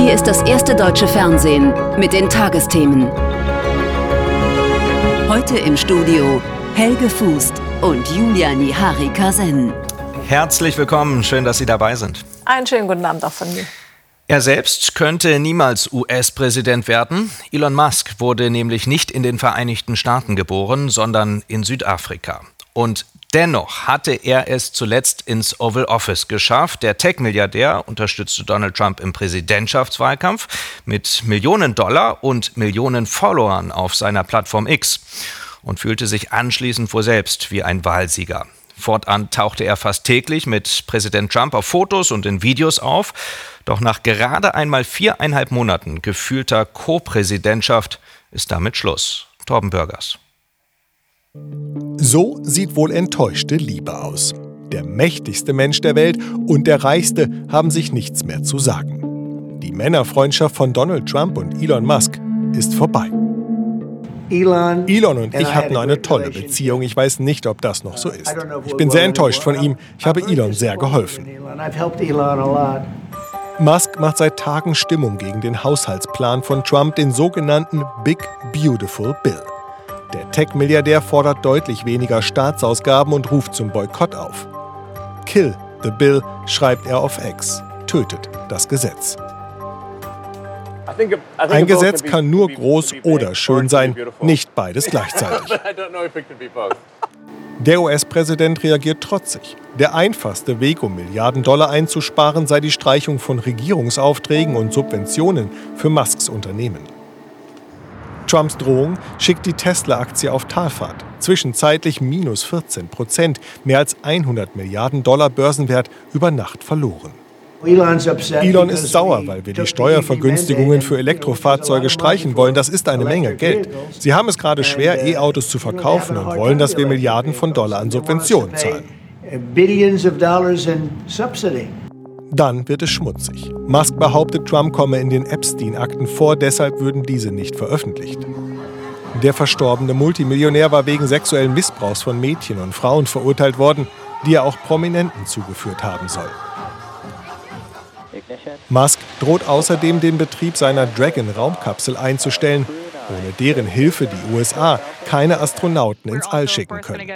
Hier ist das erste deutsche Fernsehen mit den Tagesthemen. Heute im Studio Helge Fußt und Julia Nihari-Kasen. Herzlich willkommen, schön, dass Sie dabei sind. Einen schönen guten Abend auch von mir. Er selbst könnte niemals US-Präsident werden. Elon Musk wurde nämlich nicht in den Vereinigten Staaten geboren, sondern in Südafrika. Und dennoch hatte er es zuletzt ins Oval Office geschafft. Der Tech-Milliardär unterstützte Donald Trump im Präsidentschaftswahlkampf mit Millionen Dollar und Millionen Followern auf seiner Plattform X und fühlte sich anschließend wohl selbst wie ein Wahlsieger. Fortan tauchte er fast täglich mit Präsident Trump auf Fotos und in Videos auf. Doch nach gerade einmal 4,5 Monaten gefühlter Co-Präsidentschaft ist damit Schluss. Torben Bürgers. So sieht wohl enttäuschte Liebe aus. Der mächtigste Mensch der Welt und der reichste haben sich nichts mehr zu sagen. Die Männerfreundschaft von Donald Trump und Elon Musk ist vorbei. Elon und ich hatten eine tolle Beziehung. Ich weiß nicht, ob das noch so ist. Ich bin sehr enttäuscht von ihm. Ich habe Elon sehr geholfen. Musk macht seit Tagen Stimmung gegen den Haushaltsplan von Trump, den sogenannten Big Beautiful Bill. Der Tech-Milliardär fordert deutlich weniger Staatsausgaben und ruft zum Boykott auf. Kill the bill, schreibt er auf X. Tötet das Gesetz. Ein Gesetz kann nur groß oder schön sein, nicht beides gleichzeitig. Der US-Präsident reagiert trotzig. Der einfachste Weg, um Milliarden Dollar einzusparen, sei die Streichung von Regierungsaufträgen und Subventionen für Musks Unternehmen. Trumps Drohung schickt die Tesla-Aktie auf Talfahrt. Zwischenzeitlich minus 14%, mehr als 100 Milliarden Dollar Börsenwert über Nacht verloren. Elon ist sauer, weil wir die Steuervergünstigungen für Elektrofahrzeuge streichen wollen. Das ist eine Menge Geld. Sie haben es gerade schwer, E-Autos zu verkaufen und wollen, dass wir Milliarden von Dollar an Subventionen zahlen. Dann wird es schmutzig. Musk behauptet, Trump komme in den Epstein-Akten vor, deshalb würden diese nicht veröffentlicht. Der verstorbene Multimillionär war wegen sexuellen Missbrauchs von Mädchen und Frauen verurteilt worden, die er auch Prominenten zugeführt haben soll. Musk droht außerdem, den Betrieb seiner Dragon-Raumkapsel einzustellen, ohne deren Hilfe die USA keine Astronauten ins All schicken können.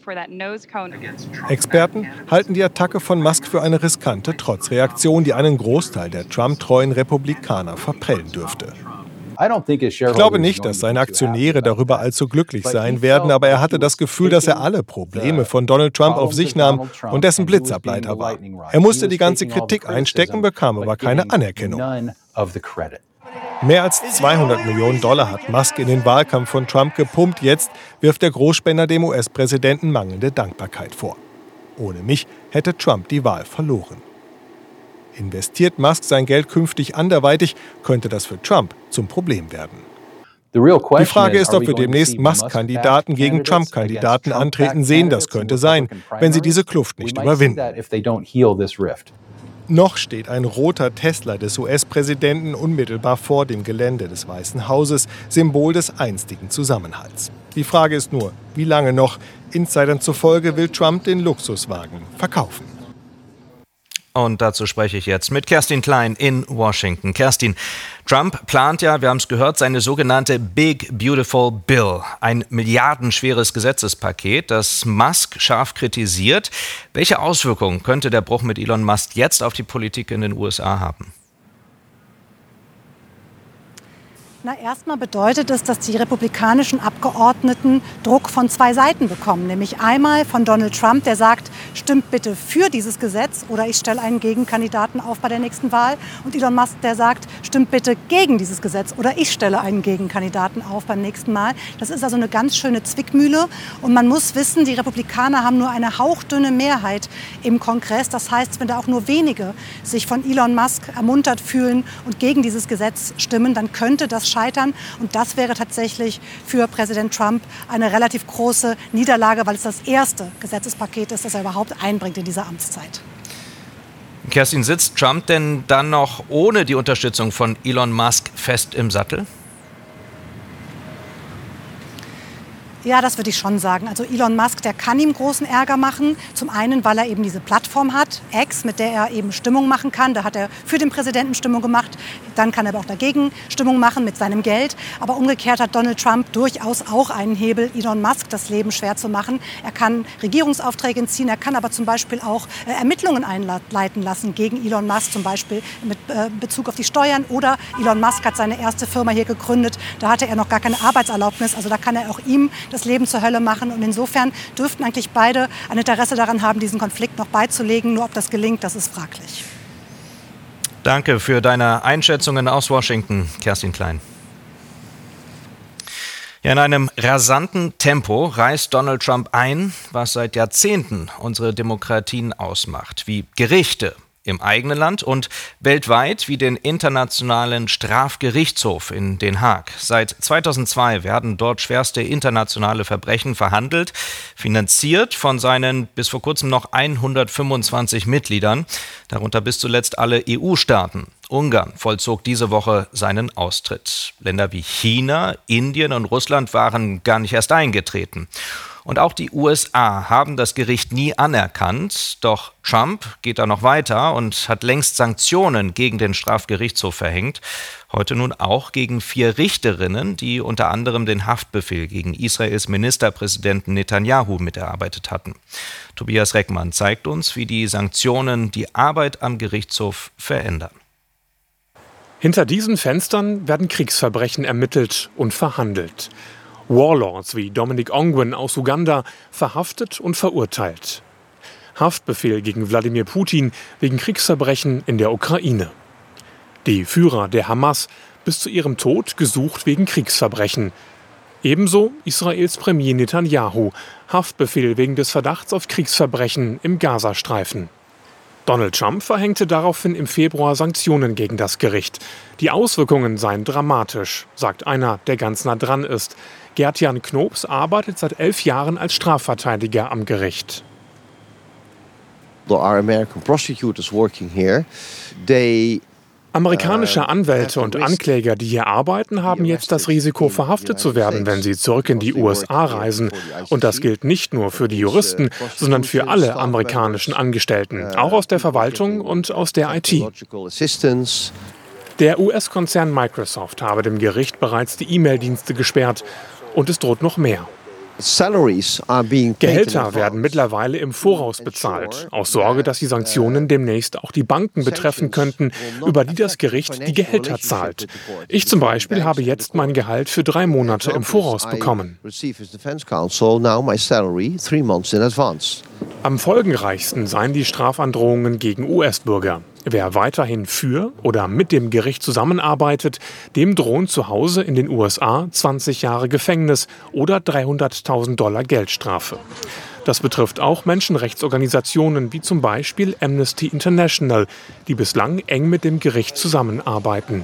Experten halten die Attacke von Musk für eine riskante Trotzreaktion, die einen Großteil der Trump-treuen Republikaner verprellen dürfte. Ich glaube nicht, dass seine Aktionäre darüber allzu glücklich sein werden, aber er hatte das Gefühl, dass er alle Probleme von Donald Trump auf sich nahm und dessen Blitzableiter war. Er musste die ganze Kritik einstecken, bekam aber keine Anerkennung. Mehr als 200 Millionen Dollar hat Musk in den Wahlkampf von Trump gepumpt. Jetzt wirft der Großspender dem US-Präsidenten mangelnde Dankbarkeit vor. Ohne mich hätte Trump die Wahl verloren. Investiert Musk sein Geld künftig anderweitig, könnte das für Trump zum Problem werden. Die Frage ist, ob wir demnächst Musk-Kandidaten gegen Trump-Kandidaten antreten sehen. Das könnte sein, wenn sie diese Kluft nicht überwinden. Noch steht ein roter Tesla des US-Präsidenten unmittelbar vor dem Gelände des Weißen Hauses, Symbol des einstigen Zusammenhalts. Die Frage ist nur, wie lange noch? Insidern zufolge will Trump den Luxuswagen verkaufen. Und dazu spreche ich jetzt mit Kerstin Klein in Washington. Kerstin, Trump plant ja, wir haben es gehört, seine sogenannte Big Beautiful Bill, ein milliardenschweres Gesetzespaket, das Musk scharf kritisiert. Welche Auswirkungen könnte der Bruch mit Elon Musk jetzt auf die Politik in den USA haben? Na, erstmal bedeutet es, dass die republikanischen Abgeordneten Druck von zwei Seiten bekommen. Nämlich einmal von Donald Trump, der sagt, stimmt bitte für dieses Gesetz oder ich stelle einen Gegenkandidaten auf bei der nächsten Wahl. Und Elon Musk, der sagt, stimmt bitte gegen dieses Gesetz oder ich stelle einen Gegenkandidaten auf beim nächsten Mal. Das ist also eine ganz schöne Zwickmühle. Und man muss wissen, die Republikaner haben nur eine hauchdünne Mehrheit im Kongress. Das heißt, wenn da auch nur wenige sich von Elon Musk ermuntert fühlen und gegen dieses Gesetz stimmen, dann könnte das scheitern. Und das wäre tatsächlich für Präsident Trump eine relativ große Niederlage, weil es das erste Gesetzespaket ist, das er überhaupt einbringt in dieser Amtszeit. Kerstin, sitzt Trump denn dann noch ohne die Unterstützung von Elon Musk fest im Sattel? Ja, das würde ich schon sagen. Also Elon Musk, der kann ihm großen Ärger machen. Zum einen, weil er eben diese Plattform hat, X, mit der er eben Stimmung machen kann. Da hat er für den Präsidenten Stimmung gemacht. Dann kann er aber auch dagegen Stimmung machen mit seinem Geld. Aber umgekehrt hat Donald Trump durchaus auch einen Hebel, Elon Musk das Leben schwer zu machen. Er kann Regierungsaufträge entziehen. Er kann aber zum Beispiel auch Ermittlungen einleiten lassen gegen Elon Musk, zum Beispiel mit Bezug auf die Steuern. Oder Elon Musk hat seine erste Firma hier gegründet. Da hatte er noch gar keine Arbeitserlaubnis. Also da kann er auch ihm das Leben zur Hölle machen. Und insofern dürften eigentlich beide ein Interesse daran haben, diesen Konflikt noch beizulegen. Nur ob das gelingt, das ist fraglich. Danke für deine Einschätzungen aus Washington, Kerstin Klein. Ja, in einem rasanten Tempo reißt Donald Trump ein, was seit Jahrzehnten unsere Demokratien ausmacht, wie Gerichte im eigenen Land und weltweit wie den Internationalen Strafgerichtshof in Den Haag. Seit 2002 werden dort schwerste internationale Verbrechen verhandelt, finanziert von seinen bis vor kurzem noch 125 Mitgliedern, darunter bis zuletzt alle EU-Staaten. Ungarn vollzog diese Woche seinen Austritt. Länder wie China, Indien und Russland waren gar nicht erst eingetreten. Und auch die USA haben das Gericht nie anerkannt. Doch Trump geht da noch weiter und hat längst Sanktionen gegen den Strafgerichtshof verhängt. Heute nun auch gegen 4 Richterinnen, die unter anderem den Haftbefehl gegen Israels Ministerpräsidenten Netanyahu miterarbeitet hatten. Tobias Reckmann zeigt uns, wie die Sanktionen die Arbeit am Gerichtshof verändern. Hinter diesen Fenstern werden Kriegsverbrechen ermittelt und verhandelt. Warlords wie Dominic Ongwen aus Uganda verhaftet und verurteilt. Haftbefehl gegen Wladimir Putin wegen Kriegsverbrechen in der Ukraine. Die Führer der Hamas bis zu ihrem Tod gesucht wegen Kriegsverbrechen. Ebenso Israels Premier Netanyahu, Haftbefehl wegen des Verdachts auf Kriegsverbrechen im Gazastreifen. Donald Trump verhängte daraufhin im Februar Sanktionen gegen das Gericht. Die Auswirkungen seien dramatisch, sagt einer, der ganz nah dran ist. Gert-Jan Knoops arbeitet seit 11 Jahren als Strafverteidiger am Gericht. Amerikanische Anwälte und Ankläger, die hier arbeiten, haben jetzt das Risiko, verhaftet zu werden, wenn sie zurück in die USA reisen. Und das gilt nicht nur für die Juristen, sondern für alle amerikanischen Angestellten, auch aus der Verwaltung und aus der IT. Der US-Konzern Microsoft habe dem Gericht bereits die E-Mail-Dienste gesperrt und es droht noch mehr. Gehälter werden mittlerweile im Voraus bezahlt, aus Sorge, dass die Sanktionen demnächst auch die Banken betreffen könnten, über die das Gericht die Gehälter zahlt. Ich zum Beispiel habe jetzt mein Gehalt für 3 Monate im Voraus bekommen. Am folgenreichsten seien die Strafandrohungen gegen US-Bürger. Wer weiterhin für oder mit dem Gericht zusammenarbeitet, dem drohen zu Hause in den USA 20 Jahre Gefängnis oder $300.000 Geldstrafe. Das betrifft auch Menschenrechtsorganisationen wie zum Beispiel Amnesty International, die bislang eng mit dem Gericht zusammenarbeiten.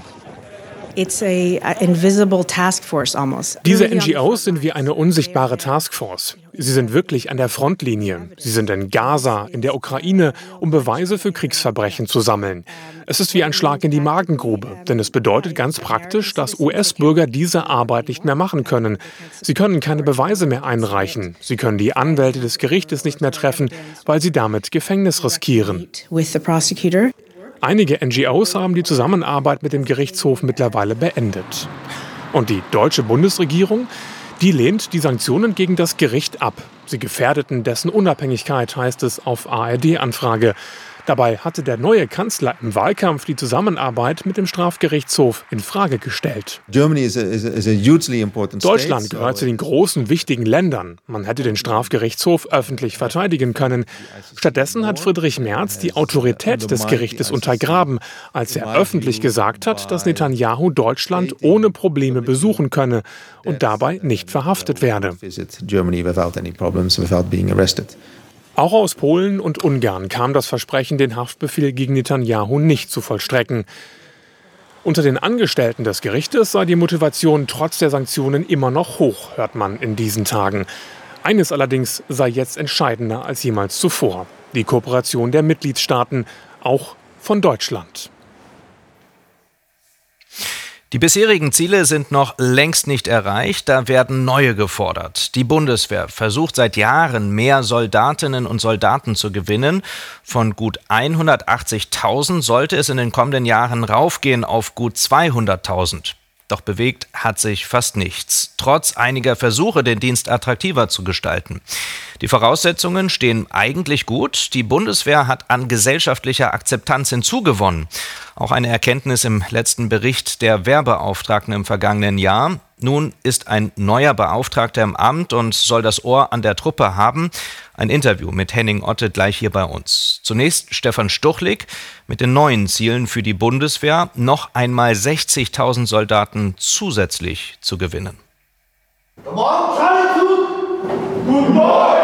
Diese NGOs sind wie eine unsichtbare Taskforce. Sie sind wirklich an der Frontlinie. Sie sind in Gaza, in der Ukraine, um Beweise für Kriegsverbrechen zu sammeln. Es ist wie ein Schlag in die Magengrube, denn es bedeutet ganz praktisch, dass US-Bürger diese Arbeit nicht mehr machen können. Sie können keine Beweise mehr einreichen. Sie können die Anwälte des Gerichtes nicht mehr treffen, weil sie damit Gefängnis riskieren. Einige NGOs haben die Zusammenarbeit mit dem Gerichtshof mittlerweile beendet. Und die deutsche Bundesregierung, die lehnt die Sanktionen gegen das Gericht ab. Sie gefährdeten dessen Unabhängigkeit, heißt es auf ARD-Anfrage. Dabei hatte der neue Kanzler im Wahlkampf die Zusammenarbeit mit dem Strafgerichtshof in Frage gestellt. Deutschland gehört zu den großen, wichtigen Ländern. Man hätte den Strafgerichtshof öffentlich verteidigen können. Stattdessen hat Friedrich Merz die Autorität des Gerichtes untergraben, als er öffentlich gesagt hat, dass Netanyahu Deutschland ohne Probleme besuchen könne und dabei nicht verhaftet werde. Auch aus Polen und Ungarn kam das Versprechen, den Haftbefehl gegen Netanyahu nicht zu vollstrecken. Unter den Angestellten des Gerichtes sei die Motivation trotz der Sanktionen immer noch hoch, hört man in diesen Tagen. Eines allerdings sei jetzt entscheidender als jemals zuvor: die Kooperation der Mitgliedstaaten, auch von Deutschland. Die bisherigen Ziele sind noch längst nicht erreicht, da werden neue gefordert. Die Bundeswehr versucht seit Jahren, mehr Soldatinnen und Soldaten zu gewinnen. Von gut 180.000 sollte es in den kommenden Jahren raufgehen auf gut 200.000. Doch bewegt hat sich fast nichts, trotz einiger Versuche, den Dienst attraktiver zu gestalten. Die Voraussetzungen stehen eigentlich gut. Die Bundeswehr hat an gesellschaftlicher Akzeptanz hinzugewonnen. Auch eine Erkenntnis im letzten Bericht der Wehrbeauftragten im vergangenen Jahr. Nun ist ein neuer Beauftragter im Amt und soll das Ohr an der Truppe haben. Ein Interview mit Henning Otte gleich hier bei uns. Zunächst Stefan Stuchlik mit den neuen Zielen für die Bundeswehr, noch einmal 60.000 Soldaten zusätzlich zu gewinnen. Guten Morgen!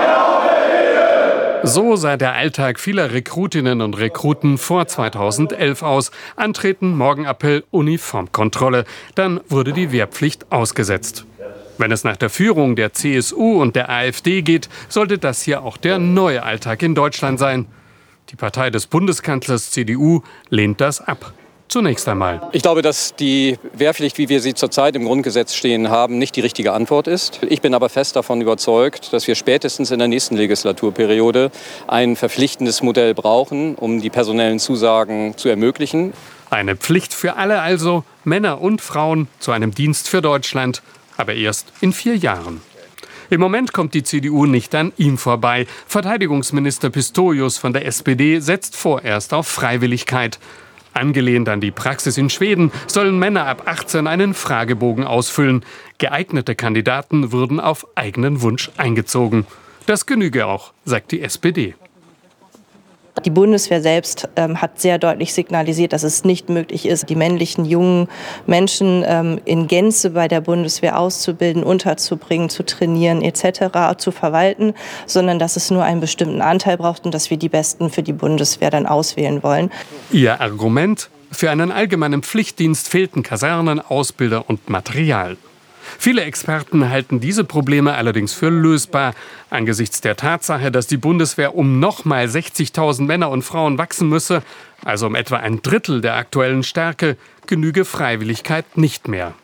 So sah der Alltag vieler Rekrutinnen und Rekruten vor 2011 aus. Antreten, Morgenappell, Uniformkontrolle. Dann wurde die Wehrpflicht ausgesetzt. Wenn es nach der Führung der CSU und der AfD geht, sollte das hier auch der neue Alltag in Deutschland sein. Die Partei des Bundeskanzlers CDU lehnt das ab. Zunächst einmal. Ich glaube, dass die Wehrpflicht, wie wir sie zurzeit im Grundgesetz stehen haben, nicht die richtige Antwort ist. Ich bin aber fest davon überzeugt, dass wir spätestens in der nächsten Legislaturperiode ein verpflichtendes Modell brauchen, um die personellen Zusagen zu ermöglichen. Eine Pflicht für alle also, Männer und Frauen, zu einem Dienst für Deutschland, aber erst in 4 Jahren. Im Moment kommt die CDU nicht an ihm vorbei. Verteidigungsminister Pistorius von der SPD setzt vorerst auf Freiwilligkeit. Angelehnt an die Praxis in Schweden sollen Männer ab 18 einen Fragebogen ausfüllen. Geeignete Kandidaten würden auf eigenen Wunsch eingezogen. Das genüge auch, sagt die SPD. Die Bundeswehr selbst hat sehr deutlich signalisiert, dass es nicht möglich ist, die männlichen jungen Menschen in Gänze bei der Bundeswehr auszubilden, unterzubringen, zu trainieren etc., zu verwalten, sondern dass es nur einen bestimmten Anteil braucht und dass wir die Besten für die Bundeswehr dann auswählen wollen. Ihr Argument? Für einen allgemeinen Pflichtdienst fehlten Kasernen, Ausbilder und Material. Viele Experten halten diese Probleme allerdings für lösbar. Angesichts der Tatsache, dass die Bundeswehr um nochmal 60.000 Männer und Frauen wachsen müsse, also um etwa 1/3 der aktuellen Stärke, genüge Freiwilligkeit nicht mehr.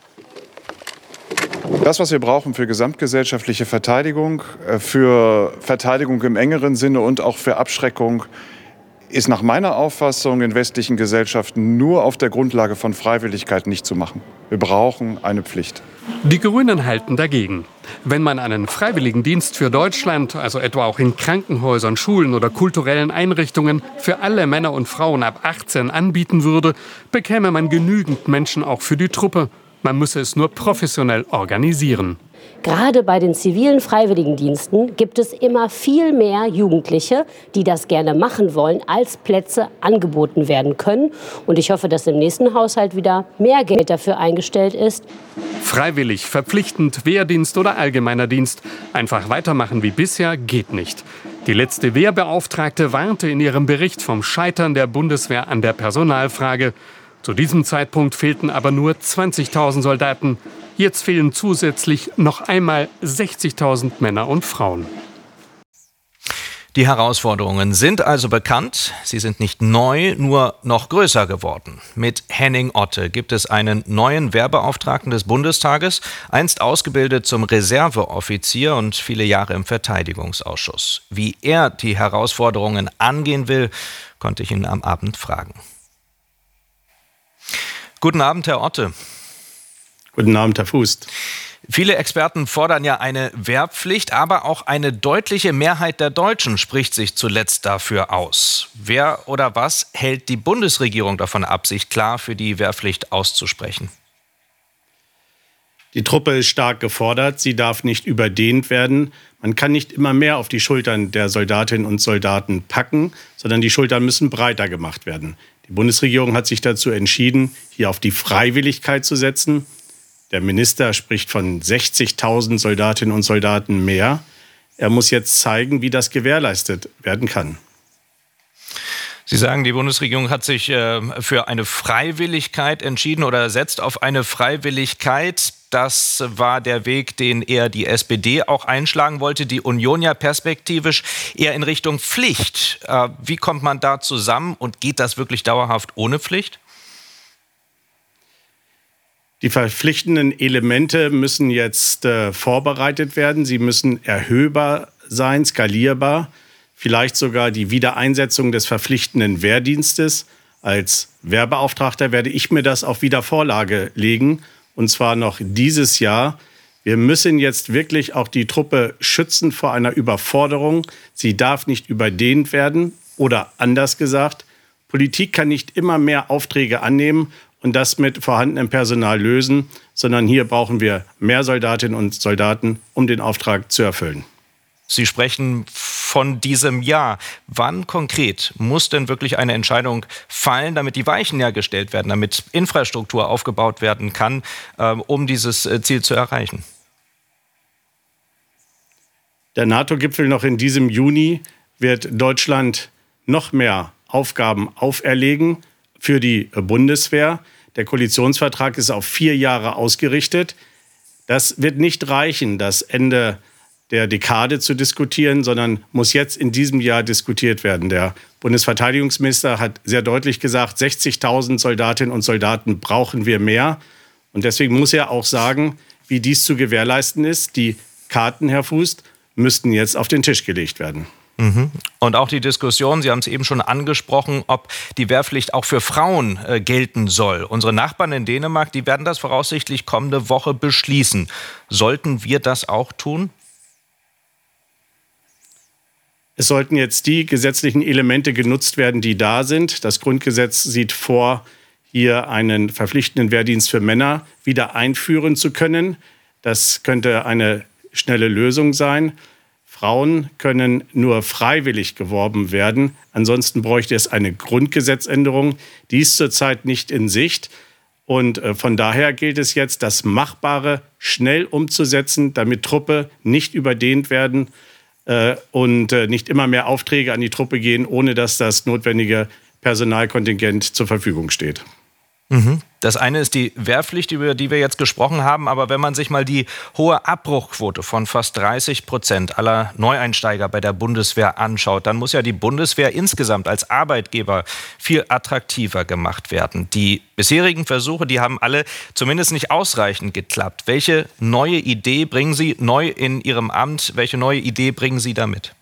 Das, was wir brauchen für gesamtgesellschaftliche Verteidigung, für Verteidigung im engeren Sinne und auch für Abschreckung, ist nach meiner Auffassung in westlichen Gesellschaften nur auf der Grundlage von Freiwilligkeit nicht zu machen. Wir brauchen eine Pflicht. Die Grünen halten dagegen. Wenn man einen Freiwilligendienst für Deutschland, also etwa auch in Krankenhäusern, Schulen oder kulturellen Einrichtungen, für alle Männer und Frauen ab 18 anbieten würde, bekäme man genügend Menschen auch für die Truppe. Man müsse es nur professionell organisieren. Gerade bei den zivilen Freiwilligendiensten gibt es immer viel mehr Jugendliche, die das gerne machen wollen, als Plätze angeboten werden können. Und ich hoffe, dass im nächsten Haushalt wieder mehr Geld dafür eingestellt ist. Freiwillig, verpflichtend, Wehrdienst oder allgemeiner Dienst. Einfach weitermachen wie bisher geht nicht. Die letzte Wehrbeauftragte warnte in ihrem Bericht vom Scheitern der Bundeswehr an der Personalfrage. Zu diesem Zeitpunkt fehlten aber nur 20.000 Soldaten. Jetzt fehlen zusätzlich noch einmal 60.000 Männer und Frauen. Die Herausforderungen sind also bekannt. Sie sind nicht neu, nur noch größer geworden. Mit Henning Otte gibt es einen neuen Wehrbeauftragten des Bundestages, einst ausgebildet zum Reserveoffizier und viele Jahre im Verteidigungsausschuss. Wie er die Herausforderungen angehen will, konnte ich ihn am Abend fragen. Guten Abend, Herr Otte. Guten Abend, Herr Fußt. Viele Experten fordern ja eine Wehrpflicht, aber auch eine deutliche Mehrheit der Deutschen spricht sich zuletzt dafür aus. Wer oder was hält die Bundesregierung davon ab, sich klar für die Wehrpflicht auszusprechen? Die Truppe ist stark gefordert, sie darf nicht überdehnt werden. Man kann nicht immer mehr auf die Schultern der Soldatinnen und Soldaten packen, sondern die Schultern müssen breiter gemacht werden. Die Bundesregierung hat sich dazu entschieden, hier auf die Freiwilligkeit zu setzen. Der Minister spricht von 60.000 Soldatinnen und Soldaten mehr. Er muss jetzt zeigen, wie das gewährleistet werden kann. Sie sagen, die Bundesregierung hat sich für eine Freiwilligkeit entschieden oder setzt auf eine Freiwilligkeit. Das war der Weg, den eher die SPD auch einschlagen wollte. Die Union ja perspektivisch eher in Richtung Pflicht. Wie kommt man da zusammen und geht das wirklich dauerhaft ohne Pflicht? Die verpflichtenden Elemente müssen jetzt vorbereitet werden. Sie müssen erhöhbar sein, skalierbar. Vielleicht sogar die Wiedereinsetzung des verpflichtenden Wehrdienstes. Als Wehrbeauftragter werde ich mir das auf Wiedervorlage legen, und zwar noch dieses Jahr. Wir müssen jetzt wirklich auch die Truppe schützen vor einer Überforderung. Sie darf nicht überdehnt werden. Oder anders gesagt, Politik kann nicht immer mehr Aufträge annehmen und das mit vorhandenem Personal lösen, sondern hier brauchen wir mehr Soldatinnen und Soldaten, um den Auftrag zu erfüllen. Sie sprechen von diesem Jahr. Wann konkret muss denn wirklich eine Entscheidung fallen, damit die Weichen ja gestellt werden, damit Infrastruktur aufgebaut werden kann, um dieses Ziel zu erreichen? Der NATO-Gipfel noch in diesem Juni wird Deutschland noch mehr Aufgaben auferlegen für die Bundeswehr. Der Koalitionsvertrag ist auf 4 Jahre ausgerichtet. Das wird nicht reichen, das Ende der Dekade zu diskutieren, sondern muss jetzt in diesem Jahr diskutiert werden. Der Bundesverteidigungsminister hat sehr deutlich gesagt, 60.000 Soldatinnen und Soldaten brauchen wir mehr. Und deswegen muss er auch sagen, wie dies zu gewährleisten ist. Die Karten, Herr Fuß, müssten jetzt auf den Tisch gelegt werden. Und auch die Diskussion, Sie haben es eben schon angesprochen, ob die Wehrpflicht auch für Frauen gelten soll. Unsere Nachbarn in Dänemark, die werden das voraussichtlich kommende Woche beschließen. Sollten wir das auch tun? Es sollten jetzt die gesetzlichen Elemente genutzt werden, die da sind. Das Grundgesetz sieht vor, hier einen verpflichtenden Wehrdienst für Männer wieder einführen zu können. Das könnte eine schnelle Lösung sein. Frauen können nur freiwillig geworben werden. Ansonsten bräuchte es eine Grundgesetzänderung. Die ist zurzeit nicht in Sicht. Und von daher gilt es jetzt, das Machbare schnell umzusetzen, damit Truppe nicht überdehnt werden und nicht immer mehr Aufträge an die Truppe gehen, ohne dass das notwendige Personalkontingent zur Verfügung steht. Das eine ist die Wehrpflicht, über die wir jetzt gesprochen haben. Aber wenn man sich mal die hohe Abbruchquote von fast 30% aller Neueinsteiger bei der Bundeswehr anschaut, dann muss ja die Bundeswehr insgesamt als Arbeitgeber viel attraktiver gemacht werden. Die bisherigen Versuche, die haben alle zumindest nicht ausreichend geklappt. Welche neue Idee bringen Sie neu in Ihrem Amt? Welche neue Idee bringen Sie damit?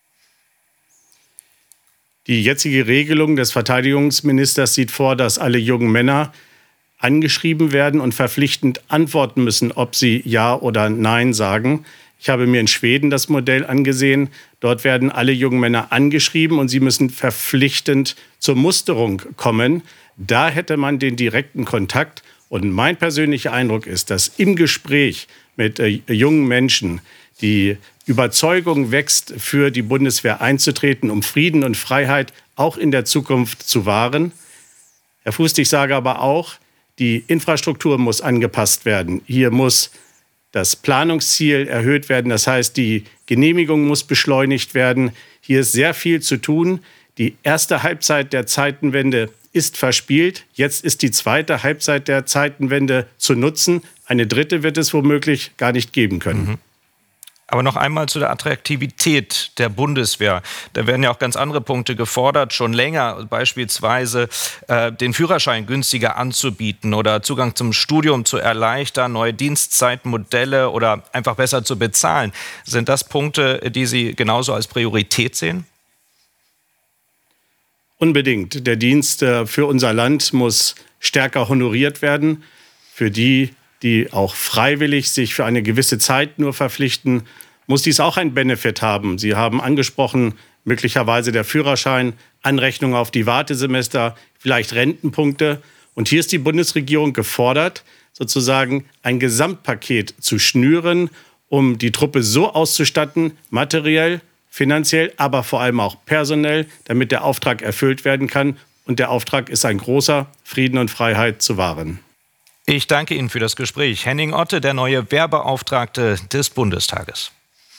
Die jetzige Regelung des Verteidigungsministers sieht vor, dass alle jungen Männer angeschrieben werden und verpflichtend antworten müssen, ob sie Ja oder Nein sagen. Ich habe mir in Schweden das Modell angesehen. Dort werden alle jungen Männer angeschrieben und sie müssen verpflichtend zur Musterung kommen. Da hätte man den direkten Kontakt. Und mein persönlicher Eindruck ist, dass im Gespräch mit jungen Menschen die Überzeugung wächst, für die Bundeswehr einzutreten, um Frieden und Freiheit auch in der Zukunft zu wahren. Herr Fuß, ich sage aber auch, die Infrastruktur muss angepasst werden. Hier muss das Planungsziel erhöht werden. Das heißt, die Genehmigung muss beschleunigt werden. Hier ist sehr viel zu tun. Die erste Halbzeit der Zeitenwende ist verspielt. Jetzt ist die zweite Halbzeit der Zeitenwende zu nutzen. Eine dritte wird es womöglich gar nicht geben können. Aber noch einmal zu der Attraktivität der Bundeswehr. Da werden ja auch ganz andere Punkte gefordert, schon länger, beispielsweise den Führerschein günstiger anzubieten oder Zugang zum Studium zu erleichtern, neue Dienstzeitmodelle oder einfach besser zu bezahlen. Sind das Punkte, die Sie genauso als Priorität sehen? Unbedingt. Der Dienst für unser Land muss stärker honoriert werden. Für die auch freiwillig sich für eine gewisse Zeit nur verpflichten, muss dies auch einen Benefit haben. Sie haben angesprochen, möglicherweise der Führerschein, Anrechnung auf die Wartesemester, vielleicht Rentenpunkte. Und hier ist die Bundesregierung gefordert, sozusagen ein Gesamtpaket zu schnüren, um die Truppe so auszustatten, materiell, finanziell, aber vor allem auch personell, damit der Auftrag erfüllt werden kann. Und der Auftrag ist ein großer, Frieden und Freiheit zu wahren. Ich danke Ihnen für das Gespräch. Henning Otte, der neue Wehrbeauftragte des Bundestages.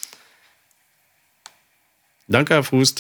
Danke, Herr Fuß.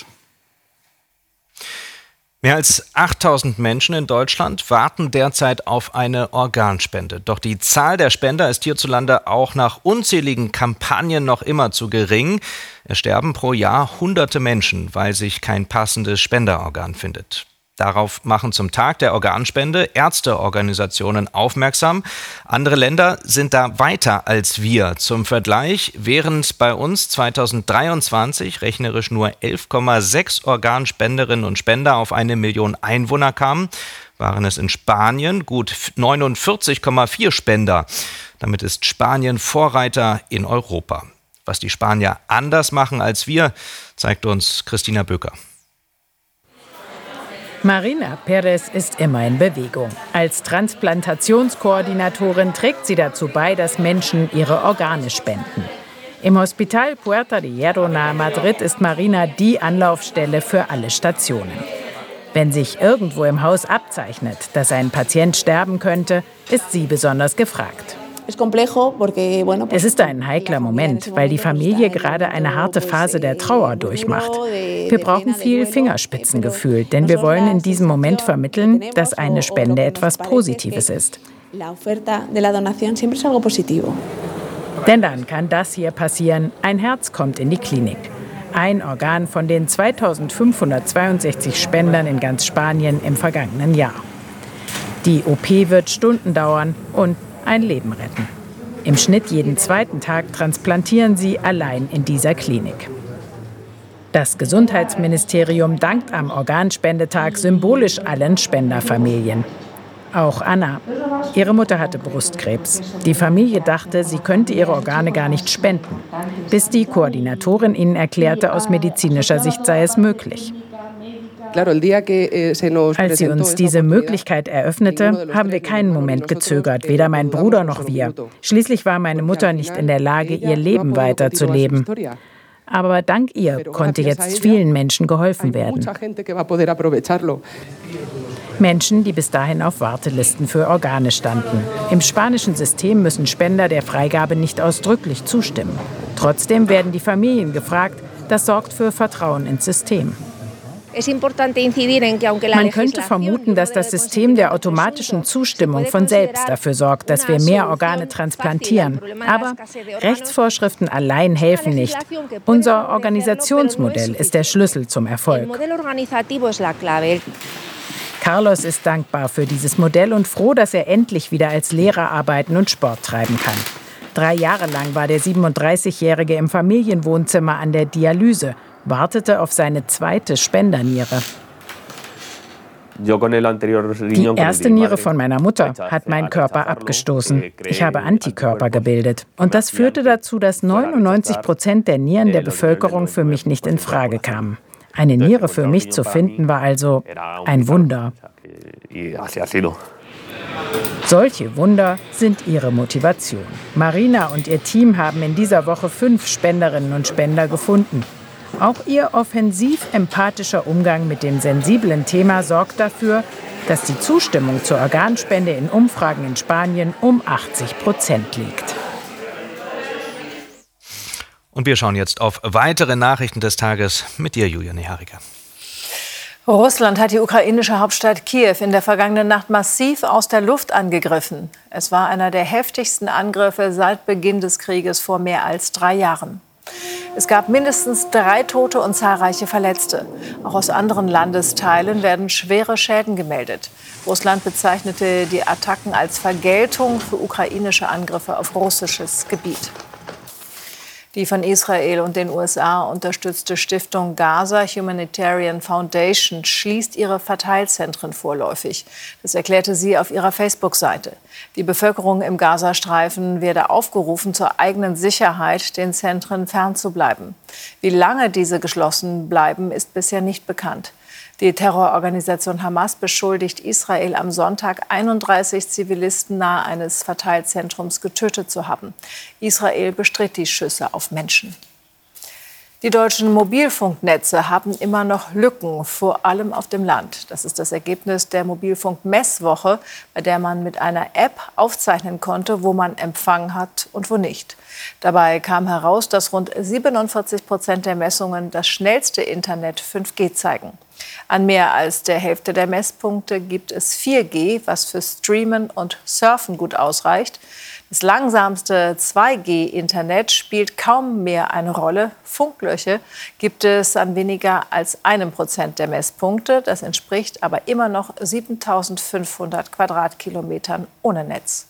Mehr als 8.000 Menschen in Deutschland warten derzeit auf eine Organspende. Doch die Zahl der Spender ist hierzulande auch nach unzähligen Kampagnen noch immer zu gering. Es sterben pro Jahr Hunderte Menschen, weil sich kein passendes Spenderorgan findet. Darauf machen zum Tag der Organspende Ärzteorganisationen aufmerksam. Andere Länder sind da weiter als wir. Zum Vergleich, während bei uns 2023 rechnerisch nur 11,6 Organspenderinnen und Spender auf 1 Million Einwohner kamen, waren es in Spanien gut 49,4 Spender. Damit ist Spanien Vorreiter in Europa. Was die Spanier anders machen als wir, zeigt uns Christina Böker. Marina Perez ist immer in Bewegung. Als Transplantationskoordinatorin trägt sie dazu bei, dass Menschen ihre Organe spenden. Im Hospital Puerta de Hierro nahe Madrid ist Marina die Anlaufstelle für alle Stationen. Wenn sich irgendwo im Haus abzeichnet, dass ein Patient sterben könnte, ist sie besonders gefragt. Es ist ein heikler Moment, weil die Familie gerade eine harte Phase der Trauer durchmacht. Wir brauchen viel Fingerspitzengefühl, denn wir wollen in diesem Moment vermitteln, dass eine Spende etwas Positives ist. Denn dann kann das hier passieren: Ein Herz kommt in die Klinik. Ein Organ von den 2562 Spendern in ganz Spanien im vergangenen Jahr. Die OP wird Stunden dauern und ein Leben retten. Im Schnitt jeden zweiten Tag transplantieren sie allein in dieser Klinik. Das Gesundheitsministerium dankt am Organspendetag symbolisch allen Spenderfamilien. Auch Anna. Ihre Mutter hatte Brustkrebs. Die Familie dachte, sie könnte ihre Organe gar nicht spenden, bis die Koordinatorin ihnen erklärte, aus medizinischer Sicht sei es möglich. Als sie uns diese Möglichkeit eröffnete, haben wir keinen Moment gezögert, weder mein Bruder noch wir. Schließlich war meine Mutter nicht in der Lage, ihr Leben weiterzuleben. Aber dank ihr konnte jetzt vielen Menschen geholfen werden. Menschen, die bis dahin auf Wartelisten für Organe standen. Im spanischen System müssen Spender der Freigabe nicht ausdrücklich zustimmen. Trotzdem werden die Familien gefragt. Das sorgt für Vertrauen ins System. Man könnte vermuten, dass das System der automatischen Zustimmung von selbst dafür sorgt, dass wir mehr Organe transplantieren. Aber Rechtsvorschriften allein helfen nicht. Unser Organisationsmodell ist der Schlüssel zum Erfolg. Carlos ist dankbar für dieses Modell und froh, dass er endlich wieder als Lehrer arbeiten und Sport treiben kann. 3 Jahre lang war der 37-Jährige im Familienwohnzimmer an der Dialyse, wartete auf seine zweite Spenderniere. Die erste Niere von meiner Mutter hat meinen Körper abgestoßen. Ich habe Antikörper gebildet. Und das führte dazu, dass 99% der Nieren der Bevölkerung für mich nicht in Frage kamen. Eine Niere für mich zu finden, war also ein Wunder. Solche Wunder sind ihre Motivation. Marina und ihr Team haben in dieser Woche 5 Spenderinnen und Spender gefunden. Auch ihr offensiv empathischer Umgang mit dem sensiblen Thema sorgt dafür, dass die Zustimmung zur Organspende in Umfragen in Spanien um 80% liegt. Und wir schauen jetzt auf weitere Nachrichten des Tages mit dir, Juliane Hariger. Russland hat die ukrainische Hauptstadt Kiew in der vergangenen Nacht massiv aus der Luft angegriffen. Es war einer der heftigsten Angriffe seit Beginn des Krieges vor mehr als 3 Jahren. Es gab mindestens 3 Tote und zahlreiche Verletzte. Auch aus anderen Landesteilen werden schwere Schäden gemeldet. Russland bezeichnete die Attacken als Vergeltung für ukrainische Angriffe auf russisches Gebiet. Die von Israel und den USA unterstützte Stiftung Gaza Humanitarian Foundation schließt ihre Verteilzentren vorläufig. Das erklärte sie auf ihrer Facebook-Seite. Die Bevölkerung im Gazastreifen werde aufgerufen, zur eigenen Sicherheit den Zentren fernzubleiben. Wie lange diese geschlossen bleiben, ist bisher nicht bekannt. Die Terrororganisation Hamas beschuldigt Israel am Sonntag, 31 Zivilisten nahe eines Verteilzentrums getötet zu haben. Israel bestritt die Schüsse auf Menschen. Die deutschen Mobilfunknetze haben immer noch Lücken, vor allem auf dem Land. Das ist das Ergebnis der Mobilfunk-Messwoche, bei der man mit einer App aufzeichnen konnte, wo man Empfang hat und wo nicht. Dabei kam heraus, dass rund 47% der Messungen das schnellste Internet 5G zeigen. An mehr als der Hälfte der Messpunkte gibt es 4G, was für Streamen und Surfen gut ausreicht. Das langsamste 2G-Internet spielt kaum mehr eine Rolle. Funklöcher gibt es an weniger als 1% der Messpunkte. Das entspricht aber immer noch 7.500 Quadratkilometern ohne Netz.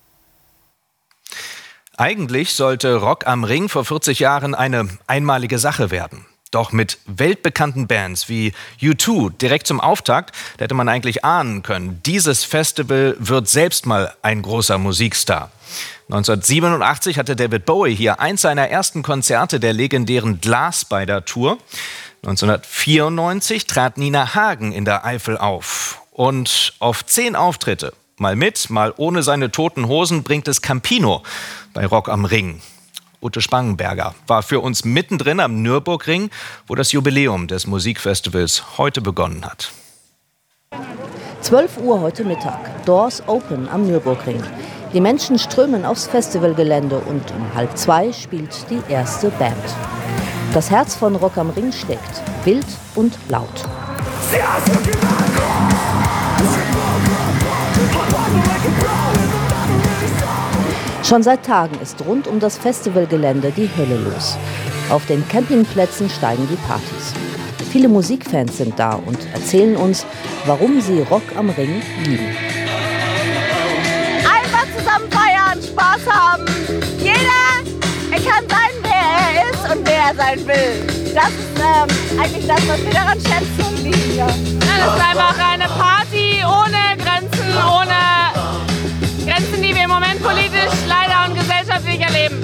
Eigentlich sollte Rock am Ring vor 40 Jahren eine einmalige Sache werden. Doch mit weltbekannten Bands wie U2 direkt zum Auftakt, da hätte man eigentlich ahnen können, dieses Festival wird selbst mal ein großer Musikstar. 1987 hatte David Bowie hier eins seiner ersten Konzerte der legendären Glasspider-Tour. 1994 trat Nina Hagen in der Eifel auf. Und auf 10 Auftritte, mal mit, mal ohne seine Toten Hosen, bringt es Campino bei Rock am Ring. Ute Spangenberger war für uns mittendrin am Nürburgring, wo das Jubiläum des Musikfestivals heute begonnen hat. 12 Uhr heute Mittag, Doors Open am Nürburgring. Die Menschen strömen aufs Festivalgelände und um 1:30 spielt die erste Band. Das Herz von Rock am Ring schlägt, wild und laut. Schon seit Tagen ist rund um das Festivalgelände die Hölle los. Auf den Campingplätzen steigen die Partys. Viele Musikfans sind da und erzählen uns, warum sie Rock am Ring lieben. Einfach zusammen feiern, Spaß haben. Er kann sein, wer er ist und wer er sein will. Das ist eigentlich das, was wir daran schätzen und lieben. Ja. Das ist einfach eine Party ohne Grenzen, die wir im Moment politisch leider und gesellschaftlich erleben.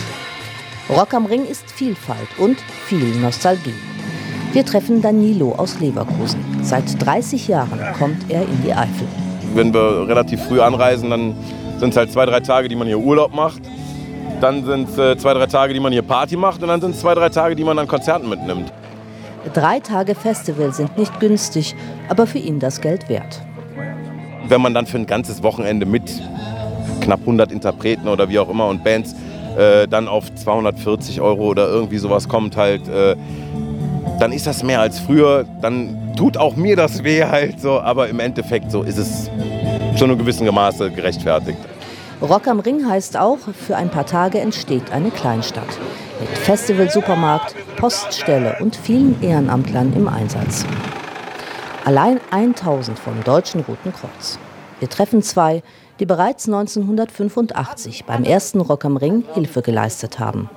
Rock am Ring ist Vielfalt und viel Nostalgie. Wir treffen Danilo aus Leverkusen. Seit 30 Jahren kommt er in die Eifel. Wenn wir relativ früh anreisen, dann sind es halt 2-3 Tage, die man hier Urlaub macht. Dann sind es 2-3 Tage, die man hier Party macht. Und dann sind es 2-3 Tage, die man an Konzerten mitnimmt. 3 Tage Festival sind nicht günstig, aber für ihn das Geld wert. Wenn man dann für ein ganzes Wochenende mit knapp 100 Interpreten oder wie auch immer und Bands dann auf 240 € oder irgendwie sowas kommt halt, dann ist das mehr als früher. Dann tut auch mir das weh halt so, aber im Endeffekt so ist es schon in gewissem Maße gerechtfertigt. Rock am Ring heißt auch, für ein paar Tage entsteht eine Kleinstadt. Mit Festivalsupermarkt, Poststelle und vielen Ehrenamtlern im Einsatz. Allein 1000 vom Deutschen Roten Kreuz. Wir treffen 2, die bereits 1985 beim ersten Rock am Ring Hilfe geleistet haben.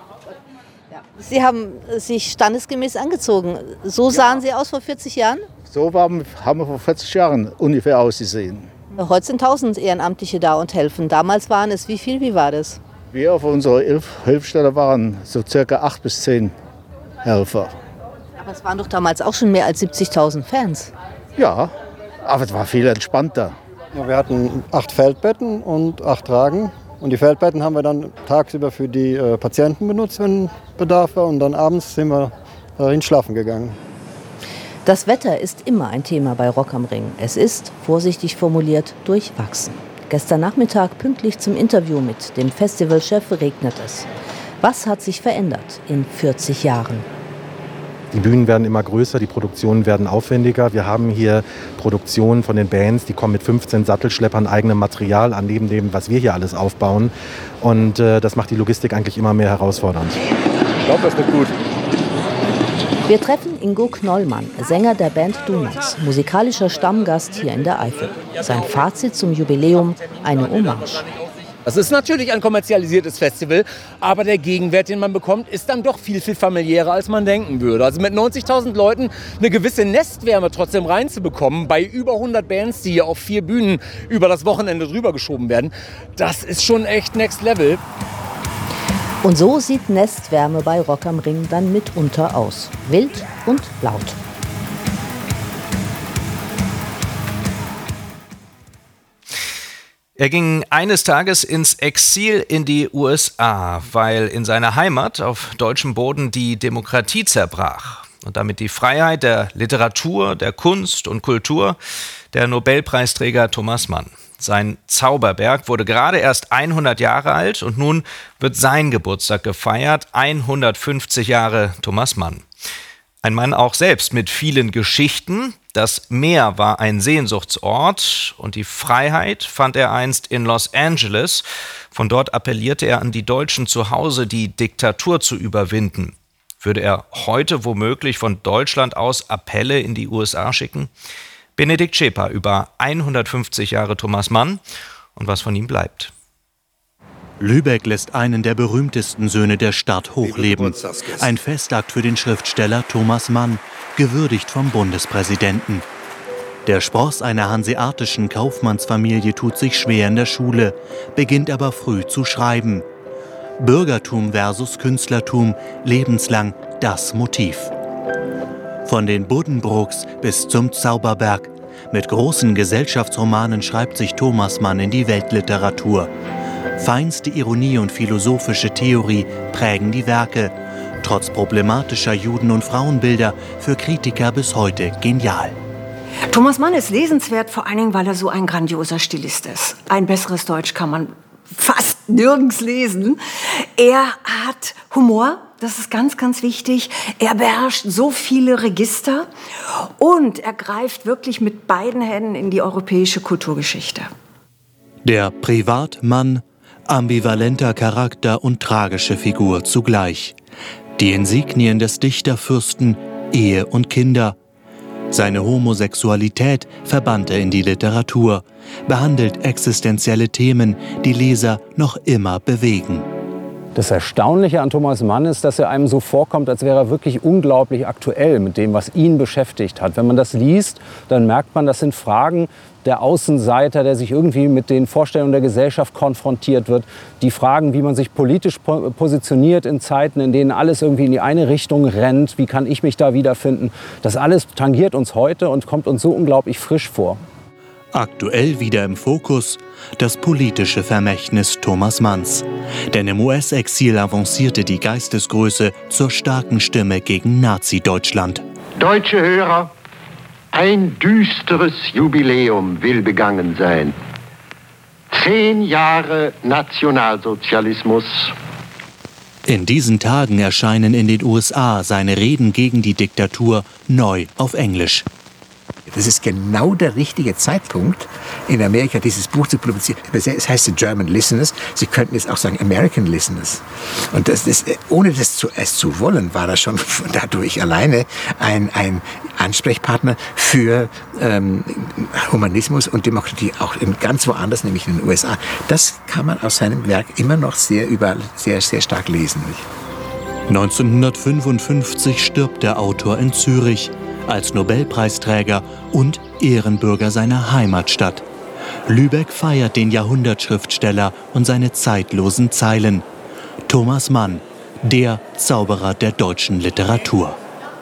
Sie haben sich standesgemäß angezogen. So sahen Sie aus vor 40 Jahren? So haben wir vor 40 Jahren ungefähr ausgesehen. Heute sind 1000 Ehrenamtliche da und helfen. Damals waren es wie viel? Wie war das? Wir auf unserer Hilfsstelle waren so circa 8 bis 10 Helfer. Aber es waren doch damals auch schon mehr als 70.000 Fans. Ja, aber es war viel entspannter. Ja, wir hatten 8 Feldbetten und 8 Tragen. Und die Feldbetten haben wir dann tagsüber für die Patienten benutzt, wenn Bedarf war. Und dann abends sind wir dahin schlafen gegangen. Das Wetter ist immer ein Thema bei Rock am Ring. Es ist, vorsichtig formuliert, durchwachsen. Gestern Nachmittag, pünktlich zum Interview mit dem Festivalchef, regnet es. Was hat sich verändert in 40 Jahren? Die Bühnen werden immer größer, die Produktionen werden aufwendiger. Wir haben hier Produktionen von den Bands, die kommen mit 15 Sattelschleppern, eigenem Material an, neben dem, was wir hier alles aufbauen. Und das macht die Logistik eigentlich immer mehr herausfordernd. Ich glaube, das wird gut. Wir treffen Ingo Knollmann, Sänger der Band Donuts, musikalischer Stammgast hier in der Eifel. Sein Fazit zum Jubiläum, eine Hommage. Es ist natürlich ein kommerzialisiertes Festival, aber der Gegenwert, den man bekommt, ist dann doch viel, viel familiärer, als man denken würde. Also mit 90.000 Leuten eine gewisse Nestwärme trotzdem reinzubekommen, bei über 100 Bands, die hier auf 4 Bühnen über das Wochenende drüber geschoben werden, das ist schon echt Next Level. Und so sieht Nestwärme bei Rock am Ring dann mitunter aus. Wild und laut. Er ging eines Tages ins Exil in die USA, weil in seiner Heimat auf deutschem Boden die Demokratie zerbrach und damit die Freiheit der Literatur, der Kunst und Kultur, der Nobelpreisträger Thomas Mann. Sein Zauberberg wurde gerade erst 100 Jahre alt und nun wird sein Geburtstag gefeiert, 150 Jahre Thomas Mann. Ein Mann auch selbst mit vielen Geschichten. Das Meer war ein Sehnsuchtsort und die Freiheit fand er einst in Los Angeles. Von dort appellierte er an die Deutschen zu Hause, die Diktatur zu überwinden. Würde er heute womöglich von Deutschland aus Appelle in die USA schicken? Benedikt Schäper über 150 Jahre Thomas Mann und was von ihm bleibt. Lübeck lässt einen der berühmtesten Söhne der Stadt hochleben. Ein Festakt für den Schriftsteller Thomas Mann, gewürdigt vom Bundespräsidenten. Der Spross einer hanseatischen Kaufmannsfamilie tut sich schwer in der Schule, beginnt aber früh zu schreiben. Bürgertum versus Künstlertum, lebenslang das Motiv. Von den Buddenbrooks bis zum Zauberberg. Mit großen Gesellschaftsromanen schreibt sich Thomas Mann in die Weltliteratur. Feinste Ironie und philosophische Theorie prägen die Werke. Trotz problematischer Juden- und Frauenbilder für Kritiker bis heute genial. Thomas Mann ist lesenswert, vor allen Dingen, weil er so ein grandioser Stilist ist. Ein besseres Deutsch kann man fast nirgends lesen. Er hat Humor, das ist ganz, ganz wichtig. Er beherrscht so viele Register und er greift wirklich mit beiden Händen in die europäische Kulturgeschichte. Der Privatmann, ambivalenter Charakter und tragische Figur zugleich. Die Insignien des Dichterfürsten, Ehe und Kinder. Seine Homosexualität verbannt er in die Literatur, behandelt existenzielle Themen, die Leser noch immer bewegen. Das Erstaunliche an Thomas Mann ist, dass er einem so vorkommt, als wäre er wirklich unglaublich aktuell mit dem, was ihn beschäftigt hat. Wenn man das liest, dann merkt man, das sind Fragen der Außenseiter, der sich irgendwie mit den Vorstellungen der Gesellschaft konfrontiert wird. Die Fragen, wie man sich politisch positioniert in Zeiten, in denen alles irgendwie in die eine Richtung rennt. Wie kann ich mich da wiederfinden? Das alles tangiert uns heute und kommt uns so unglaublich frisch vor. Aktuell wieder im Fokus das politische Vermächtnis Thomas Manns. Denn im US-Exil avancierte die Geistesgröße zur starken Stimme gegen Nazi-Deutschland. Deutsche Hörer, ein düsteres Jubiläum will begangen sein. 10 Jahre Nationalsozialismus. In diesen Tagen erscheinen in den USA seine Reden gegen die Diktatur neu auf Englisch. Das ist genau der richtige Zeitpunkt, in Amerika dieses Buch zu publizieren. Es heißt The German Listeners, Sie könnten jetzt auch sagen American Listeners. Und das, ohne das es zu wollen, war das schon dadurch alleine ein Ansprechpartner für Humanismus und Demokratie, auch ganz woanders, nämlich in den USA. Das kann man aus seinem Werk immer noch sehr stark lesen. 1955 stirbt der Autor in Zürich als Nobelpreisträger und Ehrenbürger seiner Heimatstadt. Lübeck feiert den Jahrhundertschriftsteller und seine zeitlosen Zeilen. Thomas Mann, der Zauberer der deutschen Literatur.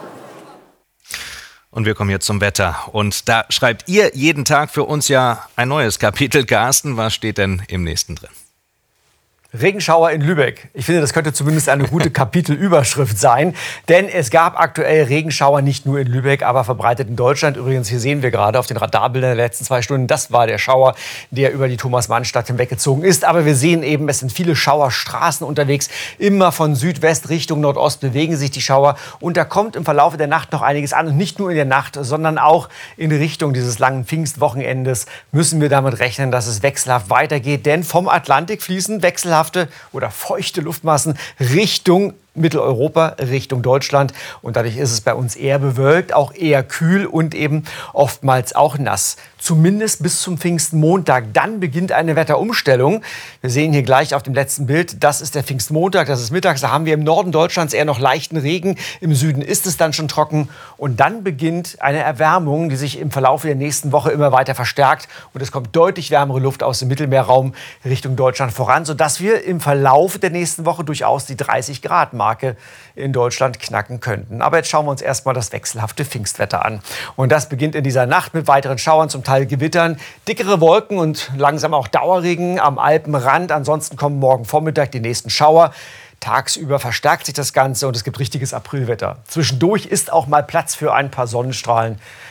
Und wir kommen jetzt zum Wetter. Und da schreibt ihr jeden Tag für uns ja ein neues Kapitel. Carsten, was steht denn im nächsten drin? Regenschauer in Lübeck. Ich finde, das könnte zumindest eine gute Kapitelüberschrift sein. Denn es gab aktuell Regenschauer nicht nur in Lübeck, aber verbreitet in Deutschland. Übrigens, hier sehen wir gerade auf den Radarbildern der letzten 2 Stunden, das war der Schauer, der über die Thomas-Mann-Stadt hinweggezogen ist. Aber wir sehen eben, es sind viele Schauerstraßen unterwegs. Immer von Südwest Richtung Nordost bewegen sich die Schauer. Und da kommt im Verlauf der Nacht noch einiges an. Und nicht nur in der Nacht, sondern auch in Richtung dieses langen Pfingstwochenendes müssen wir damit rechnen, dass es wechselhaft weitergeht. Denn vom Atlantik fließen wechselhaft oder feuchte Luftmassen Richtung Mitteleuropa, Richtung Deutschland. Und dadurch ist es bei uns eher bewölkt, auch eher kühl und eben oftmals auch nass. Zumindest bis zum Pfingstmontag. Dann beginnt eine Wetterumstellung. Wir sehen hier gleich auf dem letzten Bild, das ist der Pfingstmontag, das ist mittags. Da haben wir im Norden Deutschlands eher noch leichten Regen. Im Süden ist es dann schon trocken. Und dann beginnt eine Erwärmung, die sich im Verlauf der nächsten Woche immer weiter verstärkt. Und es kommt deutlich wärmere Luft aus dem Mittelmeerraum Richtung Deutschland voran, sodass wir im Verlauf der nächsten Woche durchaus die 30-Grad-Marke in Deutschland knacken könnten. Aber jetzt schauen wir uns erstmal das wechselhafte Pfingstwetter an. Und das beginnt in dieser Nacht mit weiteren Schauern, zum Teil Gewittern, dickere Wolken und langsam auch Dauerregen am Alpenrand. Ansonsten kommen morgen Vormittag die nächsten Schauer. Tagsüber verstärkt sich das Ganze und es gibt richtiges Aprilwetter. Zwischendurch ist auch mal Platz für ein paar Sonnenstrahlen.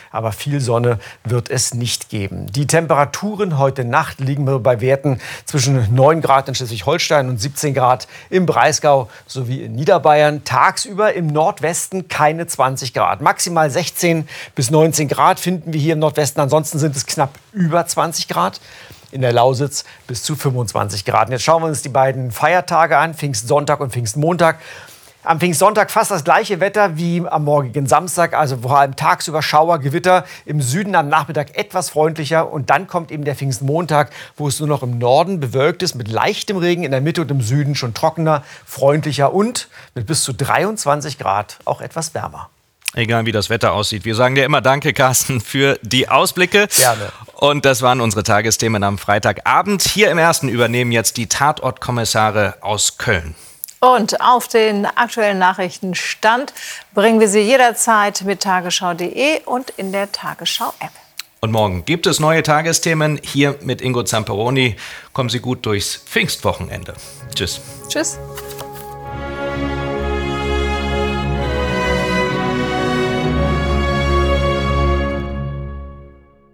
aber viel Sonne wird es nicht geben. Die Temperaturen heute Nacht liegen bei Werten zwischen 9 Grad in Schleswig-Holstein und 17 Grad im Breisgau sowie in Niederbayern. Tagsüber im Nordwesten keine 20 Grad. Maximal 16 bis 19 Grad finden wir hier im Nordwesten. Ansonsten sind es knapp über 20 Grad. In der Lausitz bis zu 25 Grad. Und jetzt schauen wir uns die beiden Feiertage an, Pfingstsonntag und Pfingstmontag. Am Pfingstsonntag fast das gleiche Wetter wie am morgigen Samstag, also vor allem tagsüber Schauer, Gewitter, im Süden am Nachmittag etwas freundlicher. Und dann kommt eben der Pfingstmontag, wo es nur noch im Norden bewölkt ist, mit leichtem Regen, in der Mitte und im Süden schon trockener, freundlicher und mit bis zu 23 Grad auch etwas wärmer. Egal wie das Wetter aussieht. Wir sagen dir immer Danke, Carsten, für die Ausblicke. Gerne. Und das waren unsere Tagesthemen am Freitagabend. Hier im Ersten übernehmen jetzt die Tatortkommissare aus Köln. Und auf den aktuellen Nachrichtenstand bringen wir Sie jederzeit mit tagesschau.de und in der Tagesschau-App. Und morgen gibt es neue Tagesthemen hier mit Ingo Zamperoni. Kommen Sie gut durchs Pfingstwochenende. Tschüss. Tschüss.